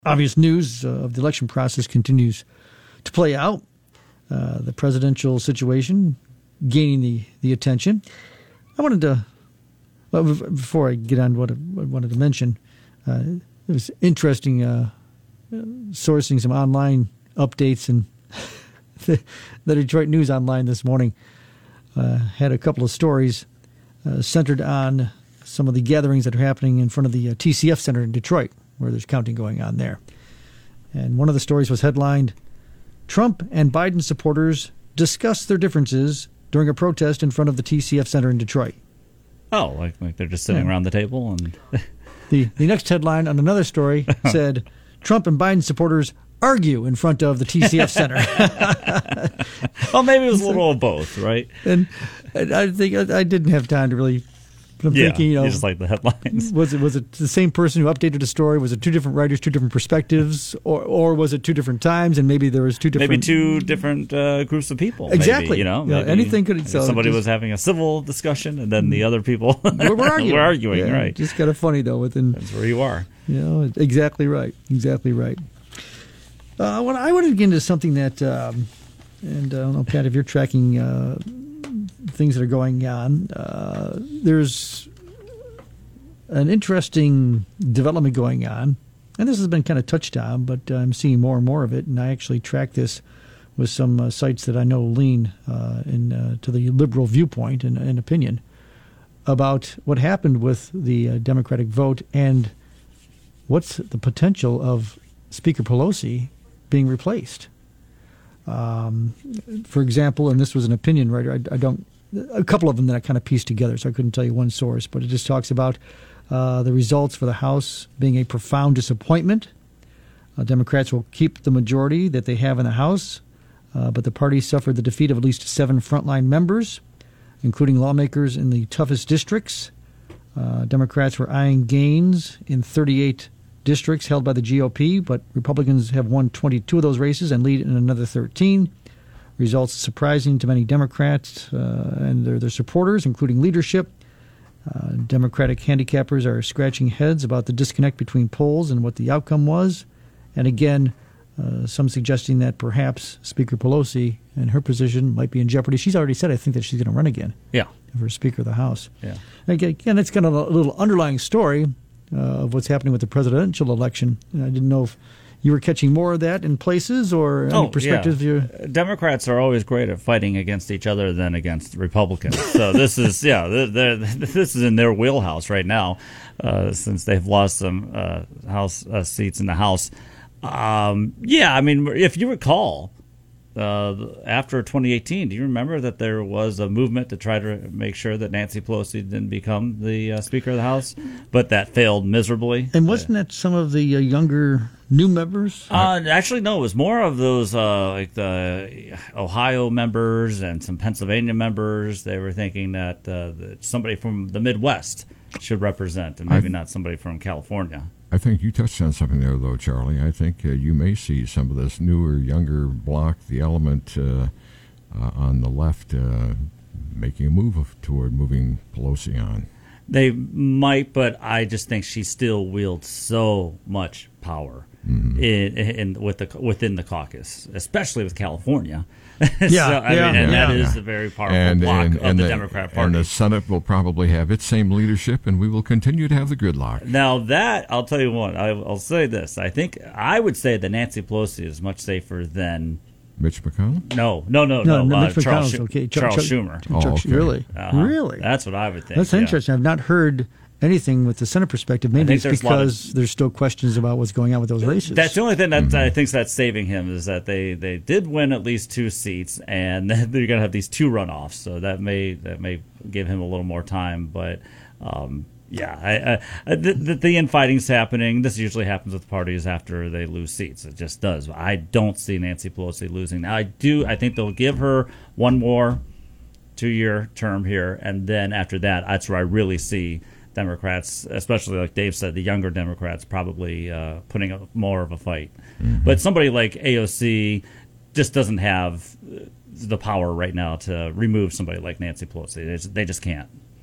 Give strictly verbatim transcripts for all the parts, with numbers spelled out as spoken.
Obvious news uh, of the election process continues to play out. Uh, the presidential situation gaining the, the attention. I wanted to, well, before I get on what I wanted to mention, uh, it was interesting uh, sourcing some online updates, and the, the Detroit News Online this morning uh, had a couple of stories uh, centered on some of the gatherings that are happening in front of the uh, T C F Center in Detroit, where there's counting going on there. And one of the stories was headlined, Trump and Biden supporters discuss their differences during a protest in front of the T C F Center in Detroit. Oh, like, like they're just sitting yeah. around the table? and the, the next headline on another story said, Trump and Biden supporters argue in front of the T C F Center. Well, maybe it was a little of both, right? And, and I think I, I didn't have time to really... But I'm yeah, thinking, you know, you just like the headlines. Was it was it the same person who updated the story? Was it two different writers, two different perspectives, or or was it two different times? And maybe there was two different, maybe two different uh, groups of people. Exactly, maybe, you know, yeah, maybe, anything could. So somebody just, was having a civil discussion, and then the other people we're, we're arguing. were arguing. Yeah, right? Just kind of funny though. Within that's where you are. You know, exactly right. Exactly right. Uh, when I wanted to get into something that, um, and I don't know, Pat, if you're tracking uh, things that are going on, uh, there's an interesting development going on, and this has been kind of touched on, but I'm seeing more and more of it, and I actually track this with some uh, sites that I know lean uh, in, uh, to the liberal viewpoint and, and opinion about what happened with the uh, Democratic vote and what's the potential of Speaker Pelosi being replaced. Um, for example, and this was an opinion writer, I, I don't, a couple of them that I kind of pieced together, so I couldn't tell you one source, but it just talks about Uh, the results for the House being a profound disappointment. Uh, Democrats will keep the majority that they have in the House, uh, but the party suffered the defeat of at least seven frontline members, including lawmakers in the toughest districts. Uh, Democrats were eyeing gains in thirty-eight districts held by the G O P, but Republicans have won twenty-two of those races and lead in another thirteen. Results surprising to many Democrats uh, and their, their supporters, including leadership. Uh, Democratic handicappers are scratching heads about the disconnect between polls and what the outcome was. And again, uh, some suggesting that perhaps Speaker Pelosi and her position might be in jeopardy. She's already said, I think, that she's going to run again. Yeah. For Speaker of the House. Yeah. Again, it's kind of a little underlying story uh, of what's happening with the presidential election. And I didn't know if you were catching more of that in places or any oh, perspectives? Yeah. You... Democrats are always great at fighting against each other than against Republicans. So this is, yeah, they're, they're, this is in their wheelhouse right now uh, since they've lost some uh, House uh, seats in the House. Um, yeah, I mean, if you recall, uh, after twenty eighteen, do you remember that there was a movement to try to make sure that Nancy Pelosi didn't become the uh, Speaker of the House, but that failed miserably? And wasn't that some of the uh, younger new members? Uh, actually, no. It was more of those uh, like the Ohio members and some Pennsylvania members. They were thinking that, uh, that somebody from the Midwest should represent, and maybe th- not somebody from California. I think you touched on something there, though, Charlie. I think uh, you may see some of this newer, younger bloc, the element uh, uh, on the left, uh, making a move of, toward moving Pelosi on. They might, but I just think she still wields so much power mm-hmm. in, in with the within the caucus, especially with California. Yeah, so, I yeah, mean, and yeah, that yeah. is a very powerful and, block and, of and the, the Democrat Party. And the Senate will probably have its same leadership, and we will continue to have the gridlock. Now that, I'll tell you what, I, I'll say this. I think, I would say that Nancy Pelosi is much safer than... Mitch McConnell? No, no, no, no. no. no uh, Mitch Charles, McConnell's okay. Charles Chuck, Schumer. Chuck, Oh, Chuck, okay. Really? Uh-huh. Really? That's what I would think. That's yeah. interesting. I've not heard anything with the Senate perspective. Maybe it's because of, there's still questions about what's going on with those races. That's the only thing that mm-hmm. I think that's saving him is that they, they did win at least two seats, and they're going to have these two runoffs. So that may that may give him a little more time. But um, yeah, I, I, the, the, the infighting's happening. This usually happens with parties after they lose seats. It just does. I don't see Nancy Pelosi losing. Now I do. I think they'll give her one more two-year term here, and then after that, that's where I really see Democrats, especially like Dave said, the younger Democrats probably uh, putting up more of a fight. Mm-hmm. But somebody like A O C just doesn't have the power right now to remove somebody like Nancy Pelosi. They just, they just can't.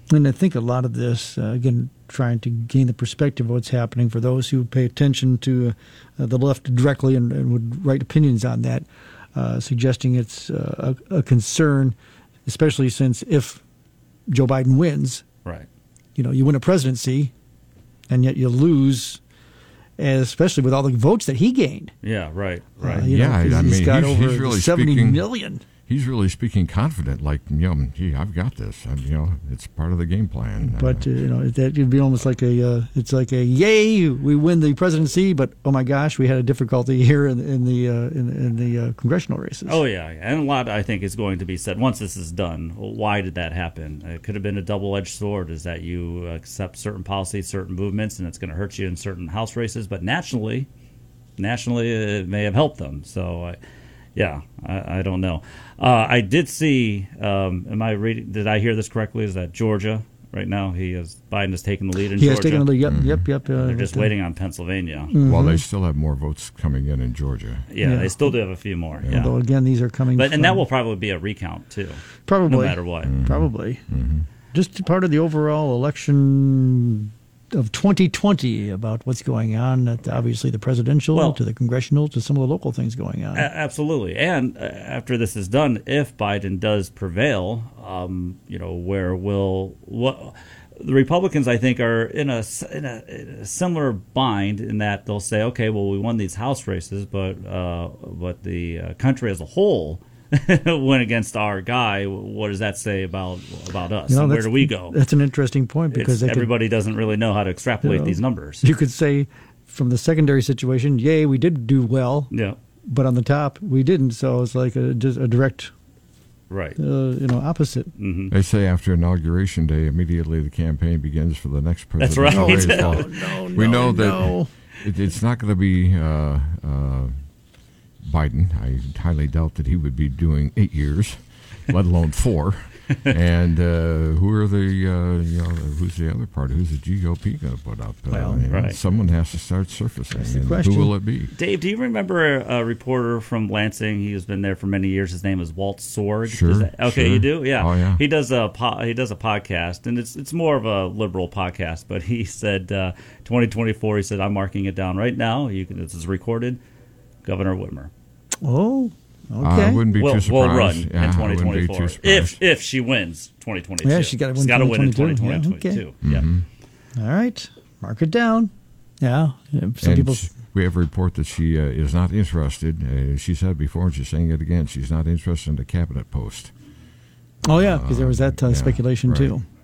And I think a lot of this, uh, again, trying to gain the perspective of what's happening for those who pay attention to uh, the left directly and, and would write opinions on that, uh, suggesting it's uh, a, a concern, especially since if Joe Biden wins, Right. you know, you win a presidency, and yet you lose, especially with all the votes that he gained. Yeah, right, right. Uh, you Yeah, know, 'cause I he's mean, got he's- over he's really seventy speaking- million. He's really speaking confident, like, you know, gee, I've got this. I, you know, it's part of the game plan. But Uh, uh, you know, that would be almost like a, uh, it's like a yay, we win the presidency, but oh my gosh, we had a difficulty here in, in the uh, in, in the uh, congressional races. Oh yeah, and a lot I think is going to be said once this is done. Why did that happen? It could have been a double-edged sword. Is that you accept certain policies, certain movements, and it's going to hurt you in certain House races, but nationally, nationally it may have helped them. So. Uh, Yeah, I, I don't know. Uh, I did see. Um, am I reading? Did I hear this correctly? Is that Georgia right now? He is Biden is taking the lead in he Georgia. has taken the lead. Yep, yep, yep. Uh, They're just uh, waiting on Pennsylvania. Well, they still have more votes coming in in Georgia. Yeah, Yeah. they still do have a few more. Yeah, Although again, these are coming. but and from, that will probably be a recount too, probably no matter what. Probably. Just part of the overall election of twenty twenty about what's going on at obviously the presidential, Well- to the congressional, to some of the local things going on. A- absolutely. And uh, after this is done, if Biden does prevail, um, you know, where will what the Republicans, I think, are in a, s- in a, in a similar bind in that they'll say, okay, well, we won these House races, but uh, but the uh, country as a whole went against our guy. What does that say about about us? You know, and where that's- do we go? That's an interesting point because It's- they could, everybody doesn't really know how to extrapolate You know, these numbers. you could say from the secondary situation, yay, we did do well, Yeah, but on the top we didn't. So it's like a, just a direct, right. uh, you know, opposite. hmm They say after Inauguration Day, immediately the campaign begins for the next president. That's right. Always No, fall. no, we no, know that no. it, it's not going to be uh, uh, Biden. I highly doubt that he would be doing eight years, let alone four. And uh, who are the, uh, you know, who's the other party? Who's the G O P going to put up? Uh, Well, you know, right. Someone has to start surfacing. That's the and question. who will it be? Dave, do you remember a, a reporter from Lansing? He's been there for many years. His name is Walt Sorg. Sure, Is that- okay, sure. you do? Yeah. Oh, yeah. He does a po- he does a podcast, and it's it's more of a liberal podcast. But he said uh, twenty twenty-four. He said, I'm marking it down right now. You can. This is recorded. Governor Whitmer Oh, I okay. wouldn't be will too surprised. will run Yeah, in I twenty wouldn't be too twenty-four surprised. if if she wins twenty twenty-two. Yeah, she's gotta win She's got to win in twenty twenty twenty-two. twenty-two. Yeah, okay. Yeah. All right, mark it down. Yeah, yeah, some And people. sh- we have a report that she uh, is not interested. Uh, she said before, and she's saying it again. She's not interested in the cabinet post. Oh yeah, because there was that uh, Yeah, speculation right, too.